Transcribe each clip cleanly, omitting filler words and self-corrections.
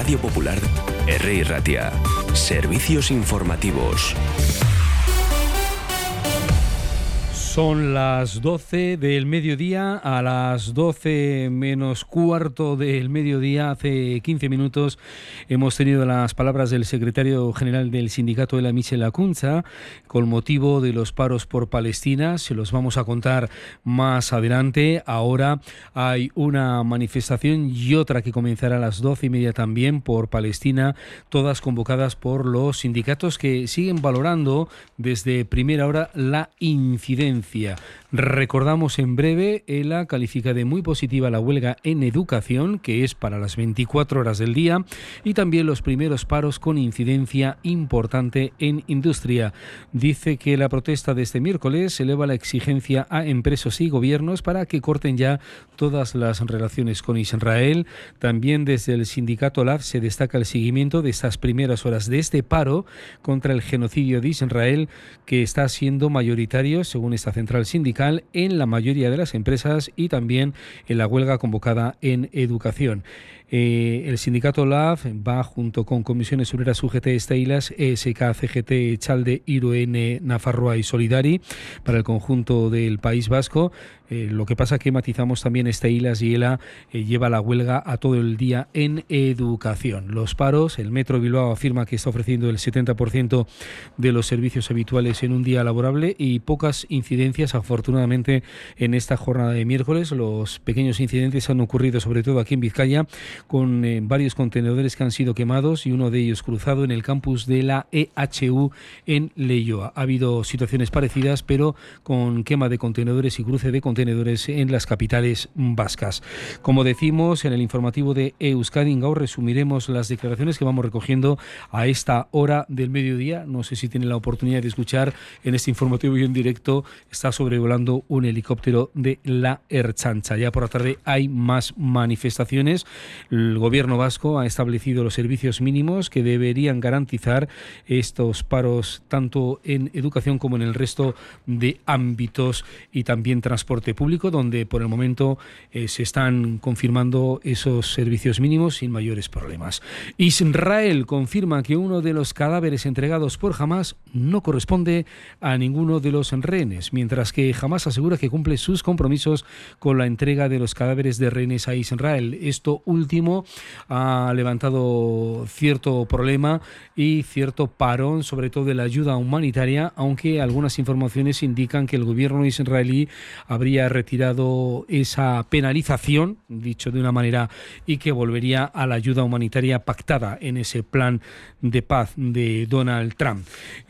Radio Popular, R. Ratia. Servicios informativos. Son las 12 del mediodía, a las 12 menos cuarto del mediodía, hace 15 minutos, hemos tenido las palabras del secretario general del sindicato Ela Michel Acunza con motivo de los paros por Palestina. Se los vamos a contar más adelante. Ahora hay una manifestación y otra que comenzará a las 12:30 también por Palestina, todas convocadas por los sindicatos que siguen valorando desde primera hora la incidencia. Recordamos en breve, ELA califica de muy positiva la huelga en educación, que es para las 24 horas del día, y también los primeros paros con incidencia importante en industria. Dice que la protesta de este miércoles eleva la exigencia a empresas y gobiernos para que corten ya todas las relaciones con Israel. También desde el sindicato LAF se destaca el seguimiento de estas primeras horas de este paro contra el genocidio de Israel, que está siendo mayoritario, según esta central sindical, en la mayoría de las empresas y también en la huelga convocada en educación. El sindicato LAF va junto con Comisiones Obreras UGT, Esteilas, ESK, CGT, Chalde, Iruene, Nafarroa y Solidari para el conjunto del País Vasco. Lo que pasa que matizamos también Esteilas y ELA lleva la huelga a todo el día en educación. Los paros, el Metro Bilbao afirma que está ofreciendo el 70% de los servicios habituales en un día laborable y pocas incidencias, afortunadamente, en esta jornada de miércoles. Los pequeños incidentes han ocurrido sobre todo aquí en Vizcaya, con varios contenedores que han sido quemados y uno de ellos cruzado en el campus de la EHU en Leioa. Ha habido situaciones parecidas, pero con quema de contenedores y cruce de contenedores en las capitales vascas. Como decimos en el informativo de Euskadi Gaur, resumiremos las declaraciones que vamos recogiendo a esta hora del mediodía. No sé si tienen la oportunidad de escuchar en este informativo y en directo. Está sobrevolando un helicóptero de la Ertzaintza. Ya por la tarde hay más manifestaciones. El gobierno vasco ha establecido los servicios mínimos que deberían garantizar estos paros tanto en educación como en el resto de ámbitos y también transporte público, donde por el momento se están confirmando esos servicios mínimos sin mayores problemas. Israel confirma que uno de los cadáveres entregados por Hamás no corresponde a ninguno de los rehenes, mientras que Hamás asegura que cumple sus compromisos con la entrega de los cadáveres de rehenes a Israel. Esto último ha levantado cierto problema y cierto parón, sobre todo de la ayuda humanitaria, aunque algunas informaciones indican que el gobierno israelí habría retirado esa penalización, dicho de una manera, y que volvería a la ayuda humanitaria pactada en ese plan de paz de Donald Trump.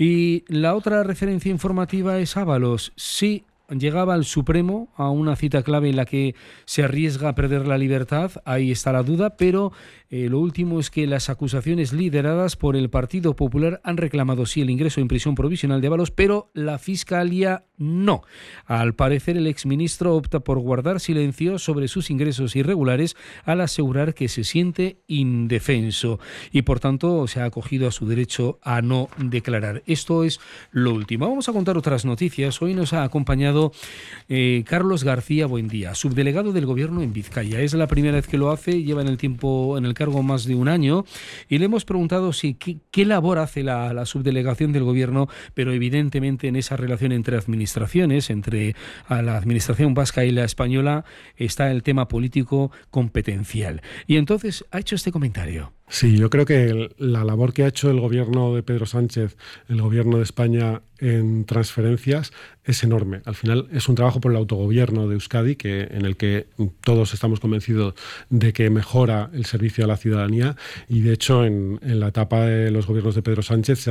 Y la otra referencia informativa es Ábalos. Sí, llegaba al Supremo a una cita clave en la que se arriesga a perder la libertad, ahí está la duda, pero lo último es que las acusaciones lideradas por el Partido Popular han reclamado sí el ingreso en prisión provisional de Ábalos, pero la Fiscalía no. Al parecer el exministro opta por guardar silencio sobre sus ingresos irregulares al asegurar que se siente indefenso y por tanto se ha acogido a su derecho a no declarar. Esto es lo último. Vamos a contar otras noticias. Hoy nos ha acompañado Carlos García Buendía, subdelegado del Gobierno en Vizcaya. Es la primera vez que lo hace, lleva en el cargo más de un año y le hemos preguntado si qué labor hace la subdelegación del Gobierno, pero evidentemente en esa relación entre administraciones, entre la administración vasca y la española, está el tema político competencial. Y entonces ha hecho este comentario. Sí, yo creo que la labor que ha hecho el gobierno de Pedro Sánchez, el gobierno de España en transferencias es enorme. Al final es un trabajo por el autogobierno de Euskadi en el que todos estamos convencidos de que mejora el servicio a la ciudadanía y de hecho en la etapa de los gobiernos de Pedro Sánchez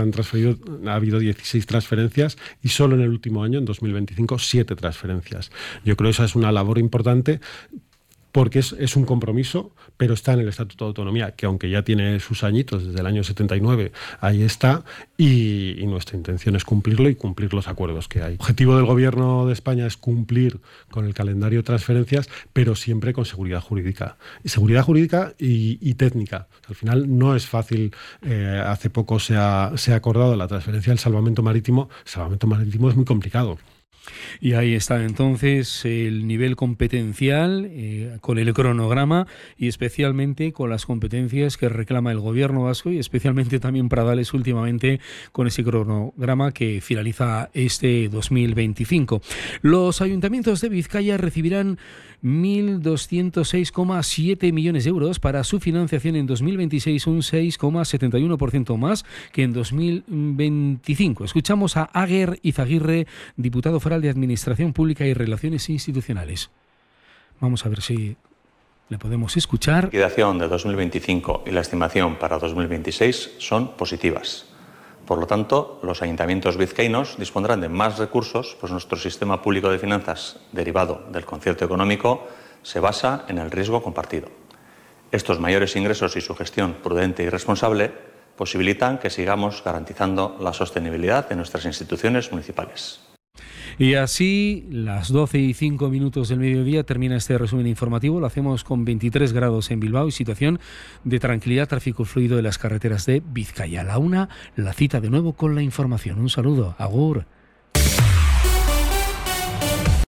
ha habido 16 transferencias y solo en el último año, en 2025, 7 transferencias. Yo creo que esa es una labor importante porque es un compromiso, pero está en el Estatuto de Autonomía, que aunque ya tiene sus añitos, desde el año 79, ahí está, y nuestra intención es cumplirlo y cumplir los acuerdos que hay. El objetivo del Gobierno de España es cumplir con el calendario de transferencias, pero siempre con seguridad jurídica. Seguridad jurídica y técnica. Al final no es fácil. Hace poco se ha acordado la transferencia del salvamento marítimo. El salvamento marítimo es muy complicado. Y ahí está entonces el nivel competencial con el cronograma y especialmente con las competencias que reclama el gobierno vasco y especialmente también Pradales últimamente con ese cronograma que finaliza este 2025. Los ayuntamientos de Vizcaya recibirán 1.206,7 millones de euros para su financiación en 2026, un 6,71% más que en 2025. Escuchamos a Aguer Izaguirre, diputado foral de Administración Pública y Relaciones Institucionales. Vamos a ver si le podemos escuchar. La liquidación de 2025 y la estimación para 2026 son positivas. Por lo tanto, los ayuntamientos vizcaínos dispondrán de más recursos, pues nuestro sistema público de finanzas derivado del concierto económico se basa en el riesgo compartido. Estos mayores ingresos y su gestión prudente y responsable posibilitan que sigamos garantizando la sostenibilidad de nuestras instituciones municipales. Y así, las 12:05 del mediodía, termina este resumen informativo. Lo hacemos con 23 grados en Bilbao y situación de tranquilidad, tráfico fluido de las carreteras de Vizcaya. A la 1, la cita de nuevo con la información. Un saludo. Agur.